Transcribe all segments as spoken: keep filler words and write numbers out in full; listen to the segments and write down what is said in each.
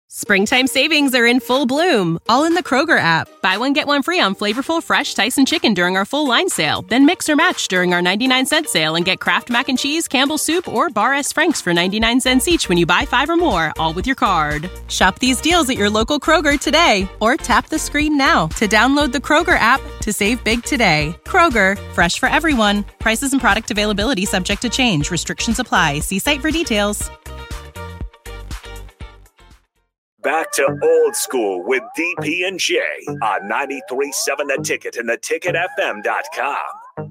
Springtime savings are in full bloom, all in the Kroger app. Buy one, get one free on flavorful, fresh Tyson chicken during our full line sale. Then mix or match during our ninety-nine cent sale and get Kraft Mac and Cheese, Campbell's Soup, or Bar S. Frank's for ninety-nine cents each when you buy five or more, all with your card. Shop these deals at your local Kroger today, or tap the screen now to download the Kroger app to save big today. Kroger, fresh for everyone. Prices and product availability subject to change. Restrictions apply. See site for details. Back to old school with D P and J on ninety-three point seven The Ticket and the ticket f m dot com.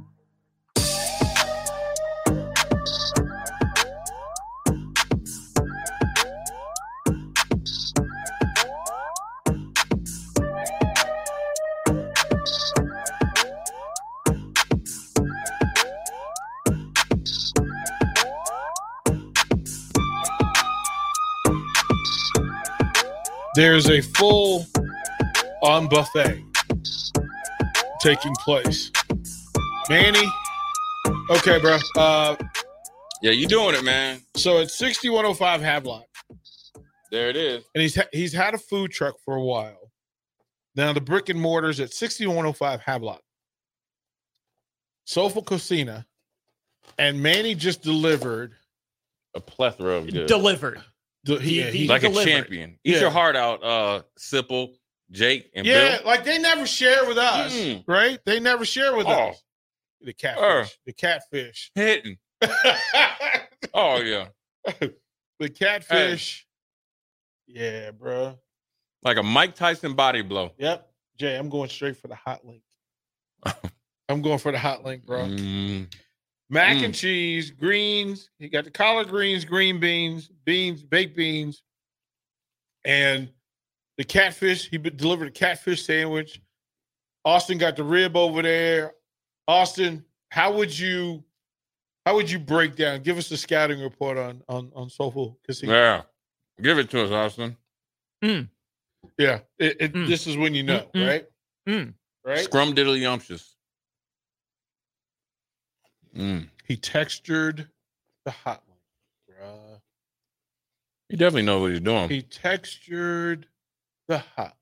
There's a full on buffet taking place. Manny, okay, bro. Uh, yeah, you doing it, man. So it's sixty-one oh five Havelock. There it is. And he's ha- he's had a food truck for a while. Now the brick and mortar's at sixty-one oh five Havelock. Soulful Cocina. And Manny just delivered a plethora of goods. Delivered. The, he, he, he like delivered. a champion. Eat yeah. your heart out, uh, Sipple, Jake, and yeah, Bill. like they never share with us, mm. right? They never share with oh. us. The catfish. Uh, the catfish. Hitting. oh, yeah. The catfish. Hey. Yeah, bro. Like a Mike Tyson body blow. Yep. Jay, I'm going straight for the hot link. I'm going for the hot link, bro. Mm. Mac mm. and cheese, greens. He got the collard greens, green beans, beans, baked beans, and the catfish. He delivered a catfish sandwich. Austin got the rib over there. Austin, how would you, how would you break down? Give us a scouting report on on on Soulful Cocina. Yeah, give it to us, Austin. Mm. Yeah, it, it, mm. this is when you know, mm. right? Mm. Right. Scrum diddly yumptious. Mm. He textured the hot link, bruh. He definitely knows what he's doing. He textured the hot.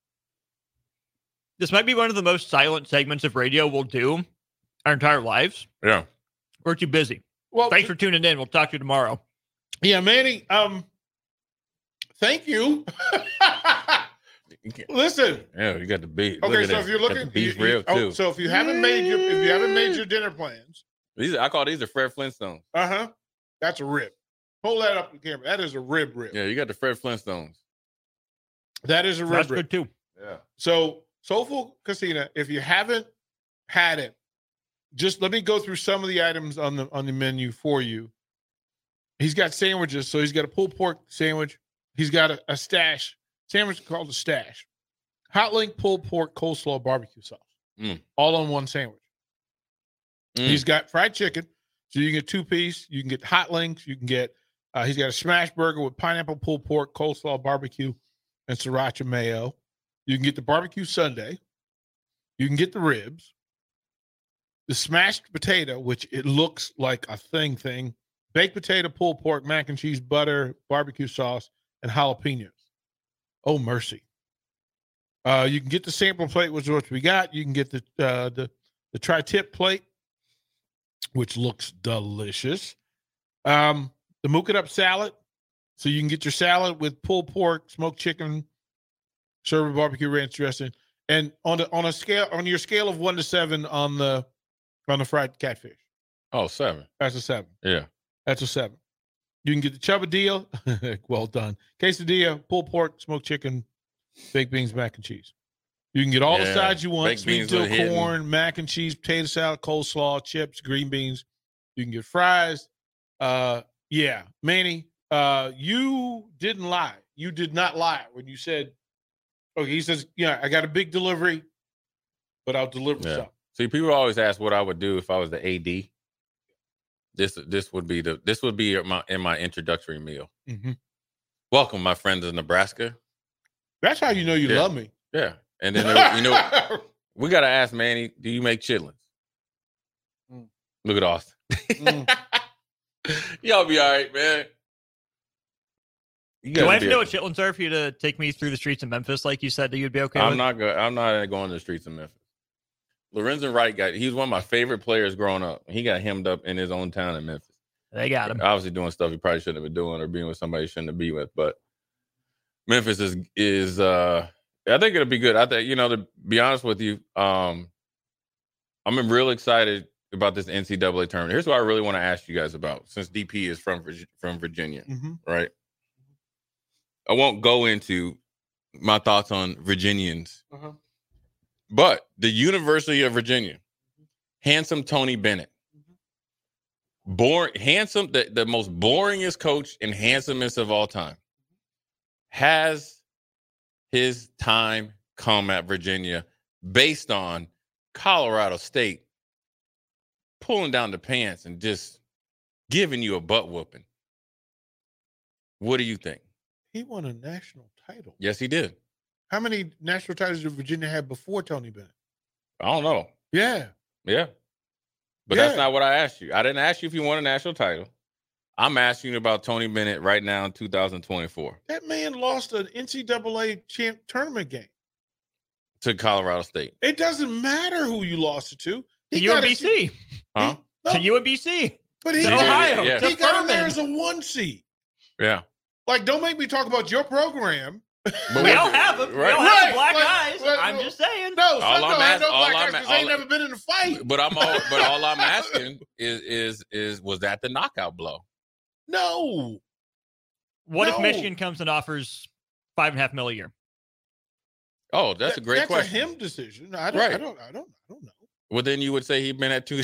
This might be one of the most silent segments of radio we'll do our entire lives. Yeah. We're too busy. Well, thanks for tuning in. We'll talk to you tomorrow. Yeah, Manny. Um, thank you. Listen. Yeah, you got the beef. Okay, so that. if you're looking, beef you, real you, too. Oh, so if you haven't made your if you haven't made your dinner plans, these are, I call these the Fred Flintstones. Uh huh. That's a rib. Hold that up to the camera. That is a rib rib. Yeah, you got the Fred Flintstones. That is a rib That's rib. good too. Yeah. So Soulful Cocina, if you haven't had it, just let me go through some of the items on the on the menu for you. He's got sandwiches, so he's got a pulled pork sandwich. He's got a, a stash sandwich called a stash. Hot link pulled pork coleslaw barbecue sauce, mm. all on one sandwich. Mm. He's got fried chicken, so you can get two piece. You can get hot links. You can get. Uh, he's got a smash burger with pineapple pulled pork, coleslaw, barbecue, and sriracha mayo. You can get the barbecue sundae. You can get the ribs. The smashed potato, which it looks like a thing thing. Baked potato, pulled pork, mac and cheese, butter, barbecue sauce, and jalapenos. Oh, mercy. Uh, you can get the sample plate, which is what we got. You can get the uh, the the tri-tip plate, which looks delicious. Um, the mook it up salad. So you can get your salad with pulled pork, smoked chicken, served with barbecue ranch dressing. And on the on a scale on your scale of one to seven on the on the fried catfish. Oh, seven. That's a seven. Yeah. That's a seven. You can get the chubadilla. Well done. Quesadilla, pulled pork, smoked chicken, baked beans, mac and cheese. You can get all yeah. the sides you want. Baked Sweet dill corn, hidden. Mac and cheese, potato salad, coleslaw, chips, green beans. You can get fries. Uh, yeah. Manny, uh, you didn't lie. You did not lie when you said, okay, he says, yeah, I got a big delivery, but I'll deliver yeah. some. See, people always ask what I would do if I was the A D. This this would be the this would be my in my introductory meal. Mm-hmm. Welcome, my friends in Nebraska. That's how you know you yeah. love me. Yeah, and then there, you know we gotta ask Manny, do you make chitlins? Mm. Look at Austin. Mm. Y'all be all right, man. Do I have to know what chitlins are for you to take me through the streets of Memphis like you said that you'd be okay I'm with? not go- I'm not going to the streets of Memphis. Lorenzen Wright got he was one of my favorite players growing up. He got hemmed up in his own town in Memphis. They got him. Obviously doing stuff he probably shouldn't have been doing or being with somebody he shouldn't have been with. But Memphis is is uh I think it'll be good. I think, you know, to be honest with you, um, I'm real excited about this N C double A tournament. Here's what I really want to ask you guys about, since D P is from from Virginia, mm-hmm. right? I won't go into my thoughts on Virginians, uh-huh. but the University of Virginia, handsome Tony Bennett, born handsome, the, the most boringest coach and handsomest of all time, has his time come at Virginia based on Colorado State pulling down the pants and just giving you a butt whooping. What do you think? He won a national title. Yes, he did. How many national titles did Virginia have before Tony Bennett? I don't know. Yeah. Yeah. But yeah. That's not what I asked you. I didn't ask you if you won a national title. I'm asking you about Tony Bennett right now in two thousand twenty-four. That man lost an N C double A champ tournament game to Colorado State. It doesn't matter who you lost it to. He to U M B C. Huh? No. To U M B C. But he, Ohio. Yeah. He got in there as a one seed. Yeah. Like, don't make me talk about your program. But we all have them. Right. We all have right. black like, guys. Like, I'm just saying. No, all I'm ask, no black guys because they ain't never been in a fight. But I'm all, but all I'm asking is is is was that the knockout blow? No. What no. if Michigan comes and offers five and a half mil a year? Oh, that's that, a great that's question. That's a him decision. I don't, right. I don't. I don't. I don't know. Well, then you would say he'd been at two,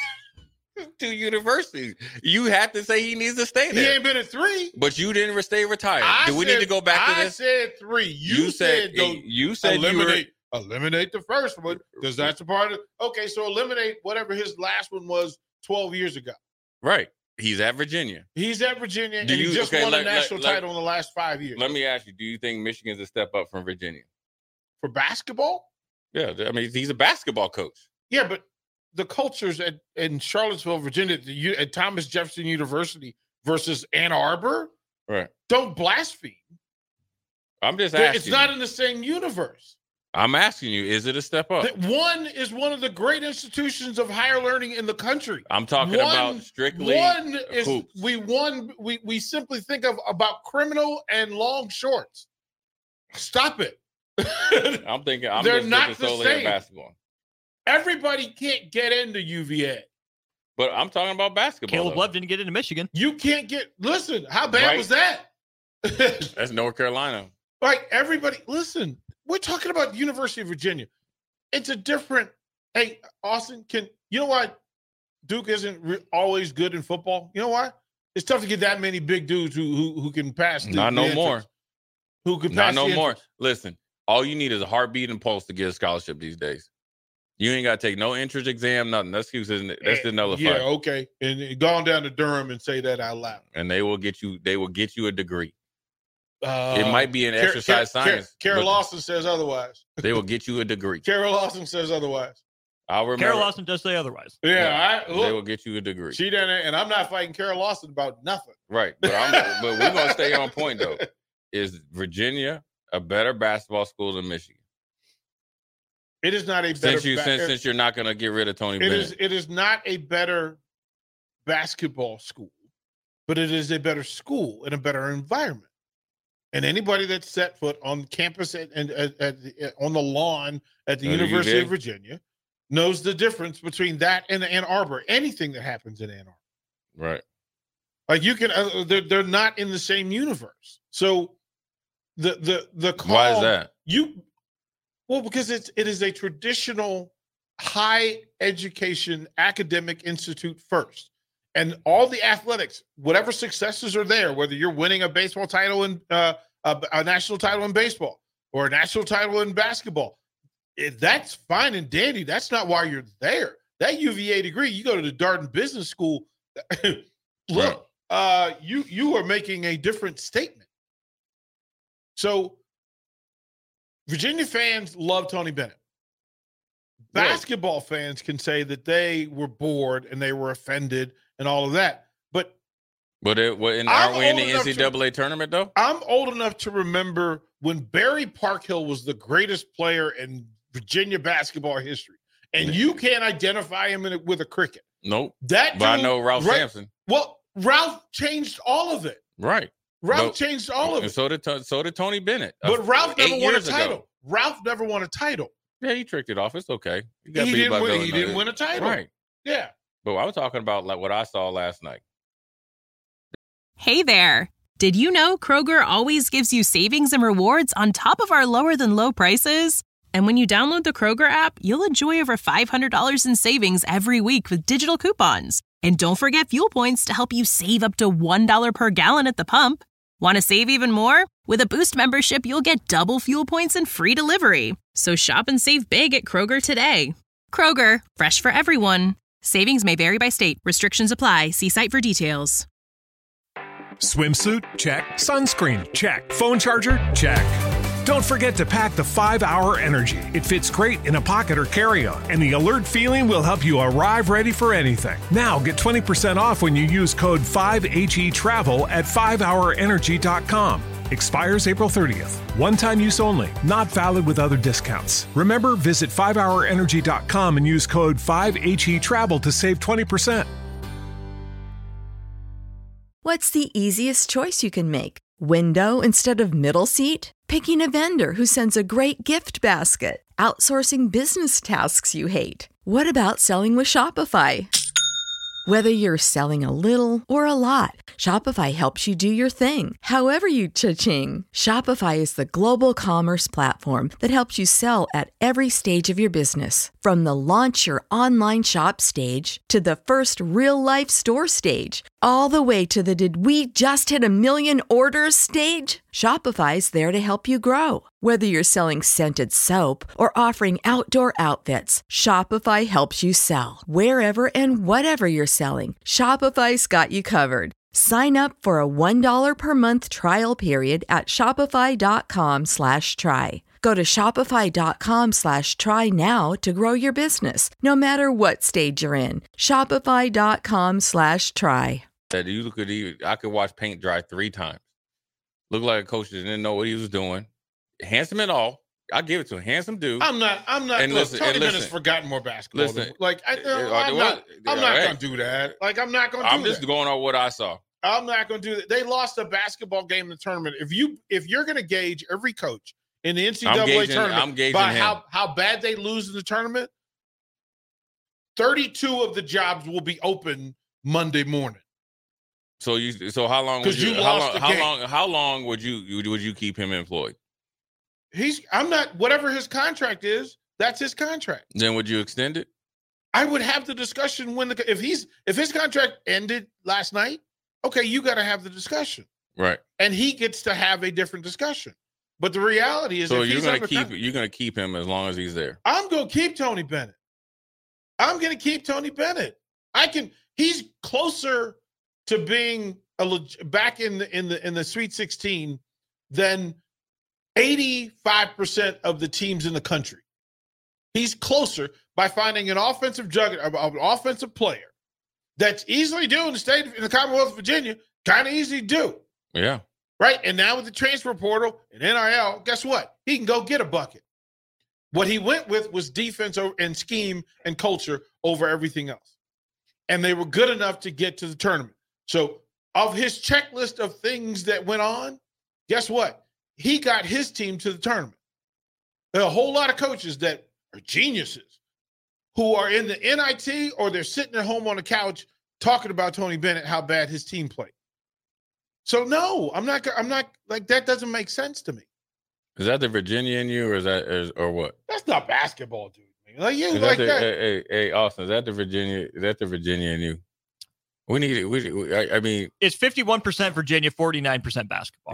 two universities. You had to say he needs to stay there. He ain't been at three. But you didn't stay retired. I Do we said, need to go back to this? I said three. You, you said, said you said eliminate, you were, eliminate the first one because that's a part of. Okay, so eliminate whatever his last one was twelve years ago. Right. He's at Virginia. He's at Virginia, do and you, he just okay, won let, a national let, title let, in the last five years. Let me ask you, do you think Michigan's a step up from Virginia? For basketball? Yeah, I mean, he's a basketball coach. Yeah, but the cultures at in Charlottesville, Virginia, at, the, at Thomas Jefferson University versus Ann Arbor, right? Don't blaspheme. I'm just asking. It's not in the same universe. I'm asking you, is it a step up? One is one of the great institutions of higher learning in the country. I'm talking one, about strictly one is hoops. we one we we simply think of about criminal and long shorts. Stop it. I'm thinking I'm They're just not thinking the solely same. of basketball. Everybody can't get into U V A. But I'm talking about basketball. Caleb though. Love didn't get into Michigan. You can't get listen, how bad right. was that? That's North Carolina. Like everybody, listen, we're talking about the University of Virginia. It's a different. Hey, Austin, can you know why Duke isn't re- always good in football? You know why? It's tough to get that many big dudes who who, who can pass. The, Not the no entrance. more. Who can Not pass? no the more. entrance. Listen, all you need is a heartbeat and pulse to get a scholarship these days. You ain't got to take no entrance exam, nothing. That's that's the nullified. Yeah, okay. And gone down to Durham and say that out loud. And they will get you. They will get you a degree. Uh, it might be an Car- exercise Car- science. Car- Carol Lawson says otherwise. They will get you a degree. Carol Lawson says otherwise. I'll remember. Carol Lawson does say otherwise. Yeah, yeah. I, look, they will get you a degree. She done it, and I'm not fighting Carol Lawson about nothing. Right, but I'm. But we're gonna stay on point though. Is Virginia a better basketball school than Michigan? It is not a better. Since you ba- since, since you're not gonna get rid of Tony it Bennett. is. It is not a better basketball school, but it is a better school and a better environment. And anybody that set foot on campus and at, at, at the, on the lawn at the Oh, University U V A? of Virginia knows the difference between that and Ann Arbor. Anything that happens in Ann Arbor, Right. like you can, uh, they're they're not in the same universe. So the the the call, Why is that? You well because it's it is a traditional high education academic institute first. And all the athletics, whatever successes are there, whether you're winning a baseball title in uh, a, a national title in baseball or a national title in basketball, if that's fine and dandy. That's not why you're there. That U V A degree, you go to the Darden Business School. Look, uh, you you are making a different statement. So, Virginia fans love Tony Bennett. Basketball fans can say that they were bored and they were offended and all of that. But But it, what, and I'm aren't we in the old enough N C double A tournament though? I'm old enough to remember when Barry Parkhill was the greatest player in Virginia basketball history, and you can't identify him in it with a cricket. Nope. That dude, but I know Ralph right, Sampson. Well, Ralph changed all of it. Right. Ralph but, changed all of and it. So did so did Tony Bennett. But Ralph never won a title. Ago. Ralph never won a title. Yeah, he tricked it off. It's okay. He, didn't win, he didn't win a title. Right. Yeah. But I was talking about like what I saw last night. Hey there. Did you know Kroger always gives you savings and rewards on top of our lower than low prices? And when you download the Kroger app, you'll enjoy over five hundred dollars in savings every week with digital coupons. And don't forget fuel points to help you save up to one dollar per gallon at the pump. Want to save even more? With a Boost membership, you'll get double fuel points and free delivery. So shop and save big at Kroger today. Kroger, fresh for everyone. Savings may vary by state. Restrictions apply. See site for details. Swimsuit? Check. Sunscreen? Check. Phone charger? Check. Don't forget to pack the five hour Energy. It fits great in a pocket or carry-on, and the alert feeling will help you arrive ready for anything. Now get twenty percent off when you use code five H E travel at five hour energy dot com. Expires April thirtieth. One-time use only. Not valid with other discounts. Remember, visit five hour energy dot com and use code five H E travel to save twenty percent. What's the easiest choice you can make? Window instead of middle seat? Picking a vendor who sends a great gift basket? Outsourcing business tasks you hate? What about selling with Shopify? Whether you're selling a little or a lot, Shopify helps you do your thing, however you cha-ching. Shopify is the global commerce platform that helps you sell at every stage of your business. From the launch your online shop stage to the first real-life store stage, all the way to the did we just hit a million orders stage. Shopify's there to help you grow. Whether you're selling scented soap or offering outdoor outfits, Shopify helps you sell. Wherever and whatever you're selling, Shopify's got you covered. Sign up for a one dollar per month trial period at shopify.com slash try. Go to shopify.com slash try now to grow your business, no matter what stage you're in. Shopify.com slash try. That you could even, I could watch paint dry three times. Looked like a coach that didn't know what he was doing. Handsome and all. I give it to him. Handsome dude. I'm not. I'm not. And look, listen, Tony and Bennett's listen, forgotten more basketball. Listen, than, like I, uh, I'm what, not. I'm not hey, gonna do that. Like I'm not gonna. Do I'm just that. going on what I saw. I'm not gonna do that. They lost a basketball game in the tournament. If you if you're gonna gauge every coach in the N C double A gauging, tournament I'm gauging by him. how how bad they lose in the tournament, thirty-two of the jobs will be open Monday morning. So you. So how long? Would Because you? you how lost long? the How game. long? How long would you? Would you keep him employed? He's. I'm not. Whatever his contract is, that's his contract. Then would you extend it? I would have the discussion when the if he's if his contract ended last night. Okay, you got to have the discussion, Right. and he gets to have a different discussion. But the reality is, So if you're he's gonna under keep. con- You're gonna keep him as long as he's there. I'm going to keep Tony Bennett. I'm going to keep Tony Bennett. I can. He's closer to being a leg- back in the in the in the Sweet sixteen than eighty-five percent of the teams in the country. He's closer by finding an offensive juggernaut, an offensive player that's easily do in the state in the Commonwealth of Virginia. Kind of easy to do, Yeah. right? And now with the transfer portal and N I L, guess what? He can go get a bucket. What he went with was defense over, and scheme and culture over everything else. And they were good enough to get to the tournament. So of his checklist of things that went on, guess what? He got his team to the tournament. There are a whole lot of coaches that are geniuses who are in the N I T or they're sitting at home on the couch talking about Tony Bennett, how bad his team played. So no, I'm not, I'm not like that doesn't make sense to me. Is that the Virginia in you, or is that, is, or what? That's not basketball, dude. Man. Like you Is like that the, that. Hey, hey, hey, Austin, is that the Virginia? Is that the Virginia in you? We need. We. we I, I mean, It's fifty-one percent Virginia, forty-nine percent basketball.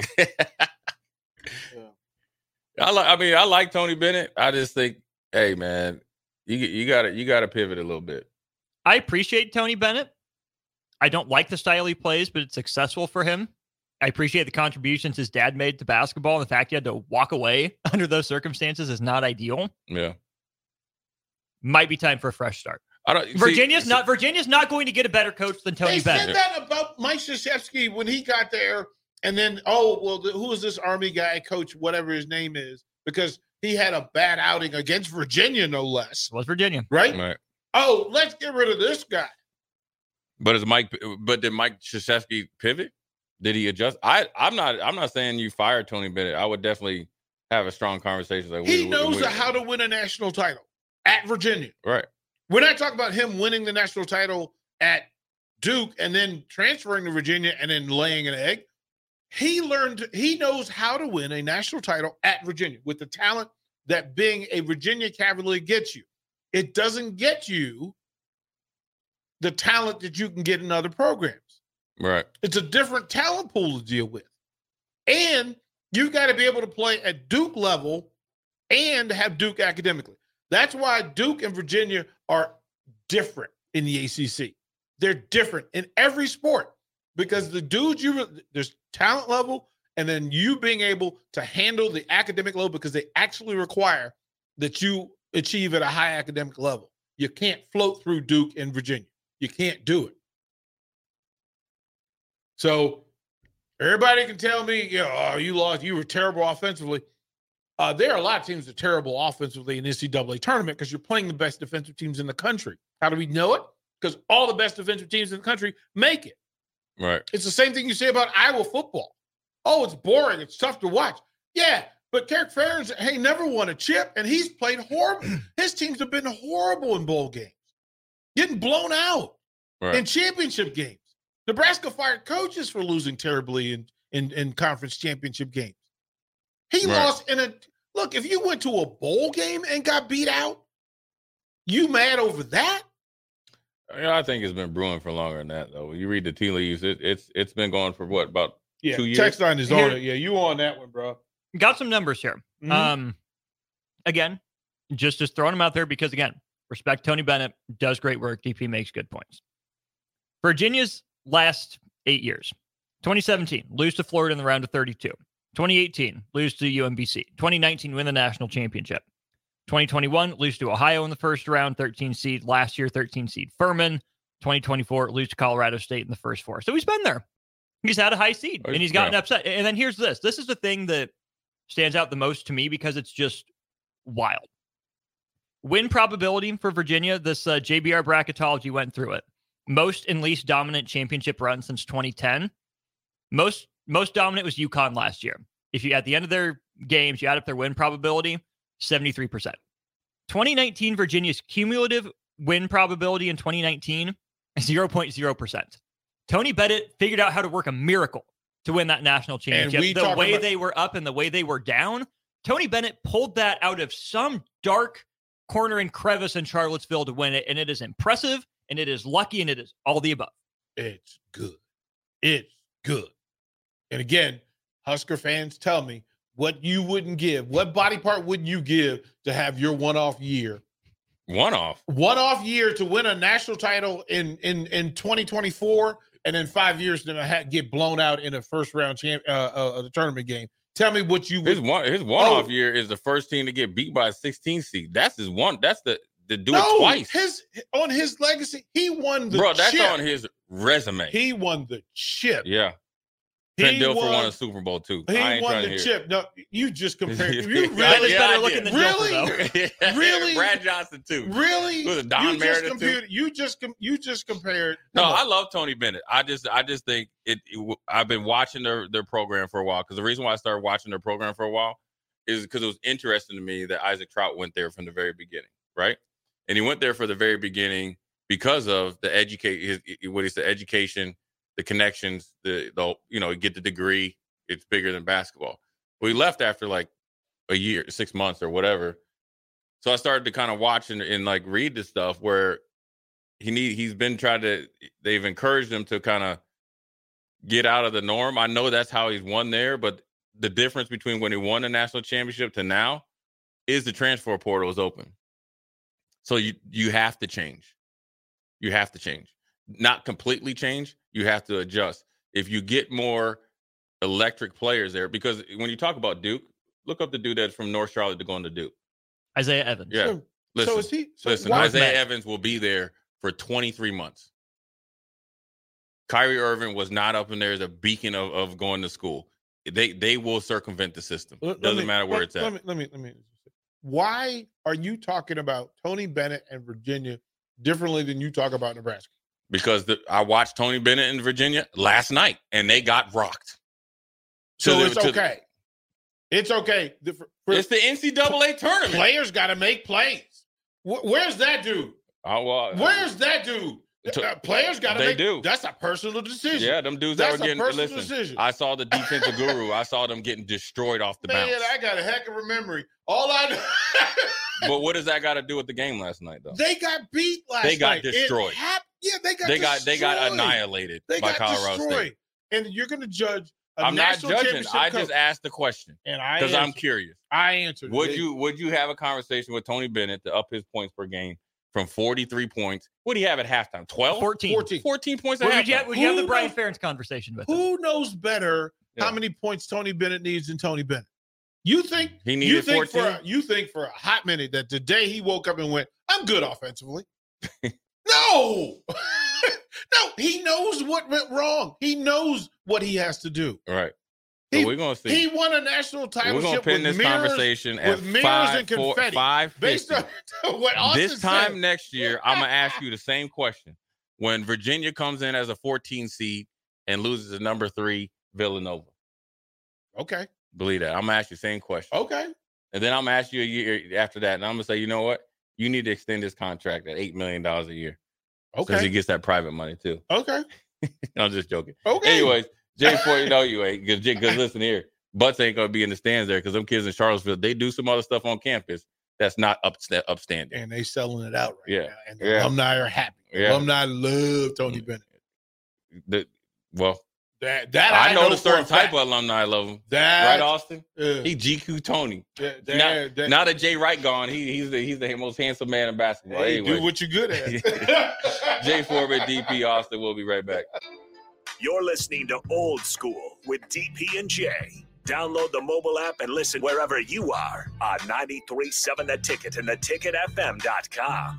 I like. I mean, I like Tony Bennett. I just think, hey, man, you you got to you got to pivot a little bit. I appreciate Tony Bennett. I don't like the style he plays, but it's successful for him. I appreciate the contributions his dad made to basketball. And the fact he had to walk away under those circumstances is not ideal. Yeah. Might be time for a fresh start. I don't. Virginia's see, not. Virginia's not going to get a better coach than Tony They Bennett. said that about Mike Krzyzewski when he got there, and then oh well, the, who is this Army guy, coach, whatever his name is, because he had a bad outing against Virginia, no less. It was Virginia, right? Right. Oh, let's get rid of this guy. But is Mike? But did Mike Krzyzewski pivot? Did he adjust? I, I'm not. I'm not saying you fired Tony Bennett. I would definitely have a strong conversation. Like He we, knows we, we, how to win a national title at Virginia. Right. We're not talking about him winning the national title at Duke and then transferring to Virginia and then laying an egg. He learned. He knows how to win a national title at Virginia with the talent that being a Virginia Cavalier gets you. It doesn't get you the talent that you can get in other programs. Right. It's a different talent pool to deal with. And you've got to be able to play at Duke level and have Duke academically. That's why Duke and Virginia are different in the A C C. They're different in every sport because the dudes you there's talent level and then you being able to handle the academic load because they actually require that you achieve at a high academic level. You can't float through Duke and Virginia. You can't do it. So everybody can tell me, you know, oh, you lost, you were terrible offensively. Uh, there are a lot of teams that are terrible offensively in the N C double A tournament because you're playing the best defensive teams in the country. How do we know it? Because all the best defensive teams in the country make it. Right. It's the same thing you say about Iowa football. Oh, it's boring. It's tough to watch. Yeah, but Kirk Ferentz, hey, never won a chip, and he's played horrible. His teams have been horrible in bowl games, getting blown out Right. in championship games. Nebraska fired coaches for losing terribly in, in, in conference championship games. He Right. lost in a – look, if you went to a bowl game and got beat out, you mad over that? Yeah, I think it's been brewing for longer than that, though. You read the tea leaves, it, it's it's been going for what, about Yeah, two years? text line is Here- on it. Yeah, you on that one, bro. got some numbers here. Mhm. Um, again, just just throwing them out there because again, respect Tony Bennett, does great work. D P makes good points. Virginia's last eight years: twenty seventeen, lose to Florida in the round of thirty-two. twenty eighteen, lose to U M B C. twenty nineteen, win the national championship. twenty twenty-one, lose to Ohio in the first round, thirteen seed. Last year, thirteen seed Furman. twenty twenty-four, lose to Colorado State in the first four. So he's been there. He's had a high seed, and he's gotten Yeah. upset. And then here's this. This is the thing that stands out the most to me because it's just wild. Win probability for Virginia, this uh, J B R bracketology went through it. Most and least dominant championship run since twenty ten. Most most dominant was UConn last year. If you at the end of their games, you add up their win probability, seventy-three percent. twenty nineteen Virginia's cumulative win probability in twenty nineteen, zero point zero percent. Tony Bennett figured out how to work a miracle to win that national championship. we The talk way about- they were up and the way they were down, Tony Bennett pulled that out of some dark corner and crevice in Charlottesville to win it, and it is impressive, and it is lucky, and it is all the above. It's good. It's good. And again, Husker fans, tell me what you wouldn't give. What body part wouldn't you give to have your one-off year? One off. One-off year to win a national title in in in twenty twenty-four, and then five years to ha- get blown out in a first-round champ uh, uh, the tournament game. Tell me what you His would. one his one off Oh. year is the first team to get beat by a sixteen seed. That's his one. That's the to do no, it twice. his on his legacy, he won the Bro, that's chip. on his resume. He won the chip. yeah. He Trent Dilfer won- won a Super Bowl too. He I ain't won trying the to hear chip. No, you just compared. You Yeah, really, Bennett's yeah, better I looking did. than Really? Dilfer, though. it. Really? Brad Johnson too. really, Was it Don you Meredith, just too? compared. You just com- you just compared. No, come on. I love Tony Bennett. I just, I just think it. it w- I've been watching their their program for a while because the reason why I started watching their program for a while is because it was interesting to me that Isaac Trout went there from the very beginning, right? And he went there for the very beginning because of the educate, his, what is the education, the connections, the the you know, get the degree. It's bigger than basketball. But he left after like a year, six months or whatever. So I started to kind of watch and, and like read this stuff where he need he's been trying to they've encouraged him to kind of get out of the norm. I know that's how he's won there, but the difference between when he won the national championship to now is the transfer portal is open. So you you have to change. You have to change. Not completely change, you have to adjust. If you get more electric players there, because when you talk about Duke, look up the dude that's from North Charlotte to go into Duke. Isaiah Evans. Yeah. Sure. Listen, so is he? So listen, why- Isaiah Evans will be there for twenty-three months. Kyrie Irving was not up in there as a beacon of, of going to school. They they will circumvent the system. Let- let Doesn't me- matter where let- it's at. Let me, let me, let me. Why are you talking about Tony Bennett and Virginia differently than you talk about Nebraska? Because the, I watched Tony Bennett in Virginia last night, and they got rocked. So To the- it's to- okay. It's okay. The- for- for- It's the N C double A tournament. Players got to make plays. Wh- Where's that dude? Oh, well, Where's that dude? To- Uh, players got to they make. do. That's a personal decision. Yeah, them dudes That's that were a getting. personal Listen, decision. I saw the defensive guru. I saw them getting destroyed off the Man, bounce. I got a heck of a memory. All I know. But what does that got to do with the game last night, though? They got beat last night. They got It destroyed. hap- yeah, they got They got destroyed. they got annihilated They by got Colorado destroyed. State. And you're going to judge a I'm not national judging. championship I coach. just asked the question And I because I'm answered. curious. I answered. Would They- you would you have a conversation with Tony Bennett to up his points per game from forty-three points? What do you have at halftime? twelve? fourteen. fourteen. fourteen points at Well, halftime. would you have, would you have the Who Brian knows- Ferentz conversation with him? Who knows better Yeah. how many points Tony Bennett needs than Tony Bennett? You think He you needed think for fourteen? a, you think for a hot minute that today he woke up and went, "I'm good offensively." No, no, he knows what went wrong. He knows what he has to do. All right. So He- we're gonna see. He won a national We're title gonna with pin this mirrors, conversation at with mirrors five, and four, confetti. five based fifty. on what Austin This time said. next year, I'm gonna ask you the same question. When Virginia comes in as a fourteen seed and loses to number three Villanova, Okay, believe that. I'm gonna ask you the same question, okay, and then I'm gonna ask you a year after that, and I'm gonna say, you know what? You need to extend this contract at eight million dollars a year, because he okay, gets that private money too. okay, I'm just joking. okay. Anyways, Jay, before you know you ain't, because listen here, Butts ain't gonna be in the stands there because them kids in Charlottesville, they do some other stuff on campus that's not up, upstanding. And they selling it out right Yeah. now. And the Yeah. alumni are happy. The Yeah. alumni love Tony Bennett. The, well, That that I, know, the for a certain type fact. of alumni love him. that. Right, Austin? uh, He G Q Tony. that, Now, that, that- now that Jay Wright gone, he, he's the he's the most handsome man in basketball. hey, Anyway, do what you're good at. Jay Forbett, D P Austin. We'll be right back. You're listening to Old School with D P and J. Download the mobile app and listen wherever you are on ninety-three point seven The Ticket and the ticket f m dot com.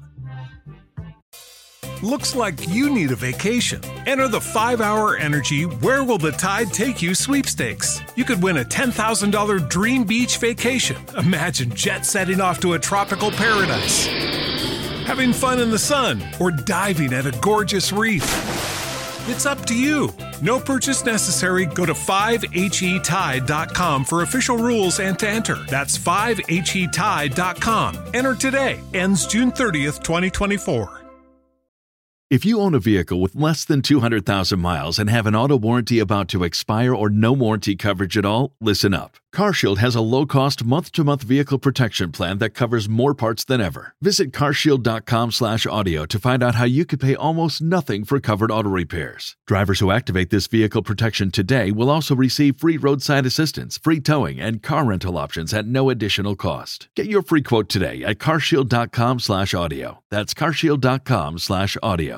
Looks like you need a vacation. Enter the five hour Energy Where Will the Tide Take You sweepstakes. You could win a ten thousand dollars dream beach vacation. Imagine jet setting off to a tropical paradise, having fun in the sun, or diving at a gorgeous reef. It's up to you. No purchase necessary. Go to five H E tide dot com for official rules and to enter. That's five H E tide dot com. Enter today. Ends June thirtieth, twenty twenty-four. If you own a vehicle with less than two hundred thousand miles and have an auto warranty about to expire or no warranty coverage at all, listen up. CarShield has a low-cost month-to-month vehicle protection plan that covers more parts than ever. Visit carshield dot com slash audio to find out how you could pay almost nothing for covered auto repairs. Drivers who activate this vehicle protection today will also receive free roadside assistance, free towing, and car rental options at no additional cost. Get your free quote today at carshield dot com slash audio. That's carshield dot com slash audio.